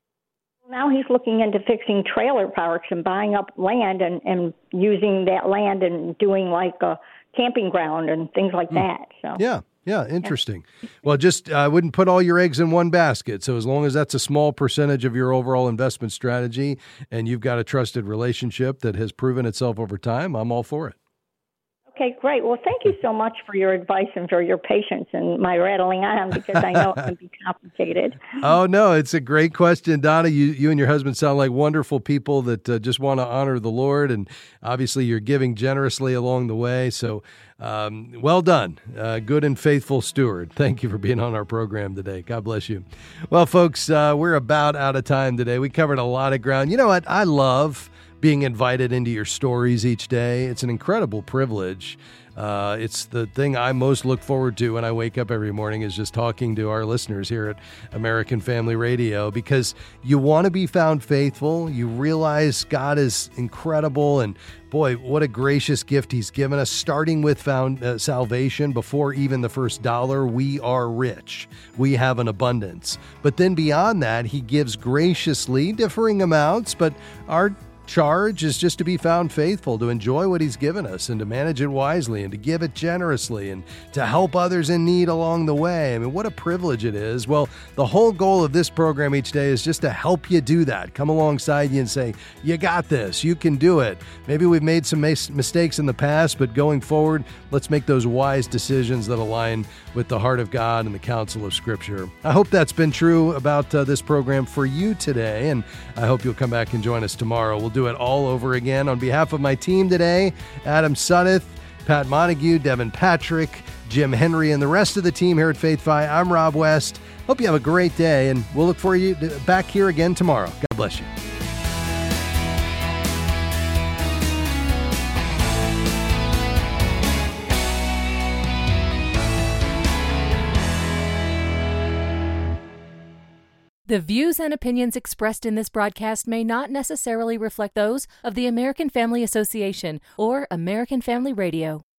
Now he's looking into fixing trailer parks and buying up land and, and using that land and doing like a camping ground and things like that. So yeah, yeah, interesting. Yeah. Well, just I uh, wouldn't put all your eggs in one basket. So as long as that's a small percentage of your overall investment strategy and you've got a trusted relationship that has proven itself over time, I'm all for it. Okay, great. Well, thank you so much for your advice and for your patience and my rattling on because I know it can be complicated. Oh, no, it's a great question, Donna. You you and your husband sound like wonderful people that uh, just want to honor the Lord, and obviously you're giving generously along the way. So um, well done. Uh, good and faithful steward. Thank you for being on our program today. God bless you. Well, folks, uh, we're about out of time today. We covered a lot of ground. You know what? I love being invited into your stories each day. It's an incredible privilege. Uh, it's the thing I most look forward to when I wake up every morning is just talking to our listeners here at American Family Radio, because you want to be found faithful. You realize God is incredible, and boy, what a gracious gift he's given us, starting with found, uh, salvation. Before even the first dollar, we are rich. We have an abundance. But then beyond that, he gives graciously differing amounts, but our charge is just to be found faithful, to enjoy what He's given us and to manage it wisely and to give it generously and to help others in need along the way. I mean, what a privilege it is. Well, the whole goal of this program each day is just to help you do that. Come alongside you and say, you got this, you can do it. Maybe we've made some mis- mistakes in the past, but going forward, let's make those wise decisions that align with the heart of God and the counsel of Scripture. I hope that's been true about uh, this program for you today, and I hope you'll come back and join us tomorrow. We'll do it all over again. On behalf of my team today, Adam Sunneth, Pat Montague, Devin Patrick, Jim Henry, and the rest of the team here at FaithFi, I'm Rob West. Hope you have a great day, and we'll look for you back here again tomorrow. God bless you. The views and opinions expressed in this broadcast may not necessarily reflect those of the American Family Association or American Family Radio.